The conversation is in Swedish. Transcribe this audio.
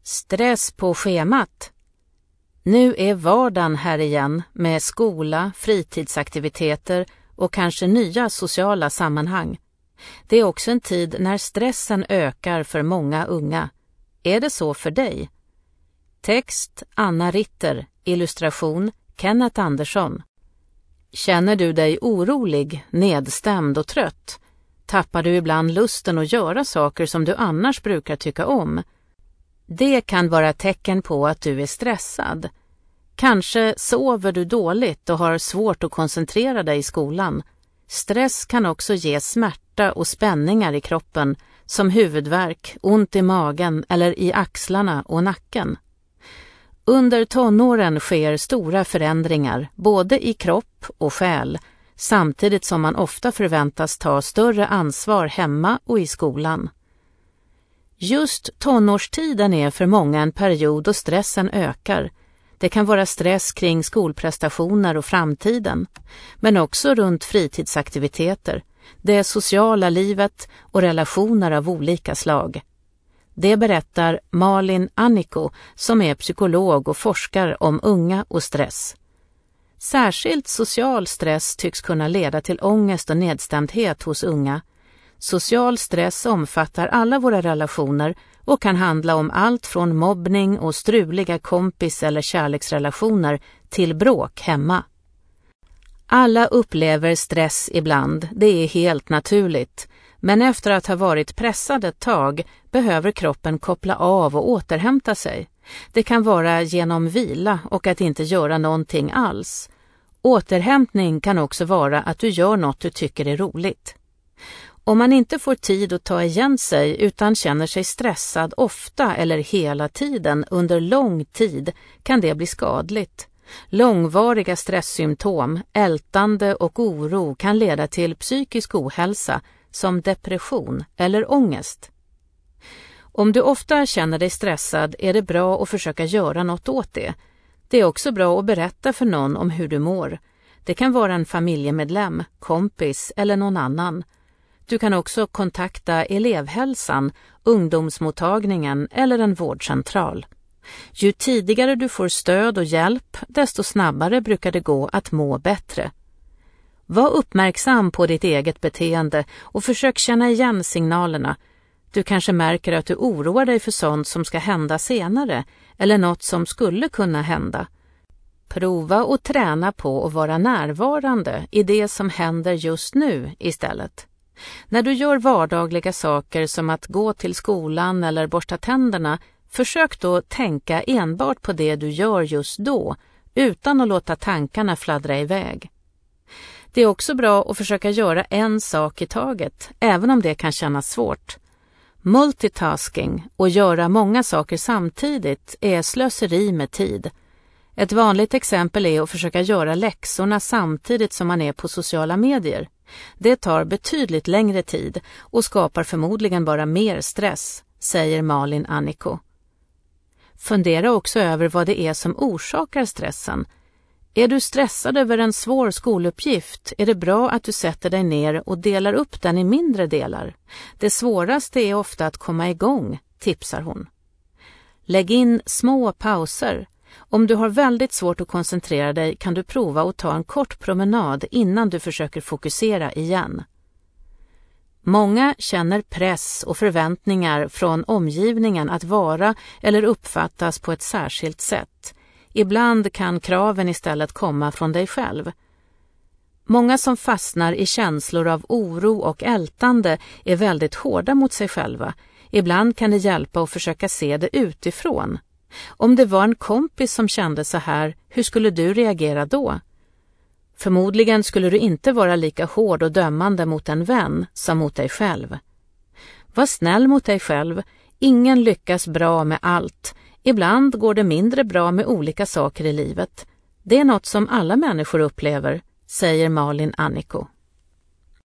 Stress på schemat. Nu är vardagen här igen med skola, fritidsaktiviteter och kanske nya sociala sammanhang. Det är också en tid när stressen ökar för många unga. Är det så för dig? Text Anna Ritter, illustration Kenneth Andersson. Känner du dig orolig, nedstämd och trött? Tappar du ibland lusten att göra saker som du annars brukar tycka om? Det kan vara tecken på att du är stressad. Kanske sover du dåligt och har svårt att koncentrera dig i skolan. Stress kan också ge smärta och spänningar i kroppen som huvudvärk, ont i magen eller i axlarna och nacken. Under tonåren sker stora förändringar både i kropp och själ, samtidigt som man ofta förväntas ta större ansvar hemma och i skolan. Just tonårstiden är för många en period då stressen ökar. Det kan vara stress kring skolprestationer och framtiden, men också runt fritidsaktiviteter, det sociala livet och relationer av olika slag. Det berättar Malin Aniko som är psykolog och forskar om unga och stress. Särskilt social stress tycks kunna leda till ångest och nedstämdhet hos unga. Social stress omfattar alla våra relationer och kan handla om allt från mobbning och struliga kompis- eller kärleksrelationer till bråk hemma. Alla upplever stress ibland, det är helt naturligt. Men efter att ha varit pressad ett tag behöver kroppen koppla av och återhämta sig. Det kan vara genom vila och att inte göra någonting alls. Återhämtning kan också vara att du gör något du tycker är roligt. Om man inte får tid att ta igen sig utan känner sig stressad ofta eller hela tiden under lång tid kan det bli skadligt. Långvariga stresssymptom, ältande och oro kan leda till psykisk ohälsa som depression eller ångest. Om du ofta känner dig stressad är det bra att försöka göra något åt det. Det är också bra att berätta för någon om hur du mår. Det kan vara en familjemedlem, kompis eller någon annan. Du kan också kontakta elevhälsan, ungdomsmottagningen eller en vårdcentral. Ju tidigare du får stöd och hjälp, desto snabbare brukar det gå att må bättre. Var uppmärksam på ditt eget beteende och försök känna igen signalerna. Du kanske märker att du oroar dig för sånt som ska hända senare eller något som skulle kunna hända. Prova och träna på att vara närvarande i det som händer just nu istället. När du gör vardagliga saker som att gå till skolan eller borsta tänderna, försök då tänka enbart på det du gör just då, utan att låta tankarna fladdra iväg. Det är också bra att försöka göra en sak i taget, även om det kan kännas svårt. Multitasking och göra många saker samtidigt är slöseri med tid. Ett vanligt exempel är att försöka göra läxorna samtidigt som man är på sociala medier. Det tar betydligt längre tid och skapar förmodligen bara mer stress, säger Malin Aniko. Fundera också över vad det är som orsakar stressen. Är du stressad över en svår skoluppgift är det bra att du sätter dig ner och delar upp den i mindre delar. Det svåraste är ofta att komma igång, tipsar hon. Lägg in små pauser. Om du har väldigt svårt att koncentrera dig kan du prova att ta en kort promenad innan du försöker fokusera igen. Många känner press och förväntningar från omgivningen att vara eller uppfattas på ett särskilt sätt. Ibland kan kraven istället komma från dig själv. Många som fastnar i känslor av oro och ältande är väldigt hårda mot sig själva. Ibland kan det hjälpa att försöka se det utifrån. Om det var en kompis som kände så här, hur skulle du reagera då? Förmodligen skulle du inte vara lika hård och dömande mot en vän som mot dig själv. Var snäll mot dig själv. Ingen lyckas bra med allt. Ibland går det mindre bra med olika saker i livet. Det är något som alla människor upplever, säger Malin Aniko.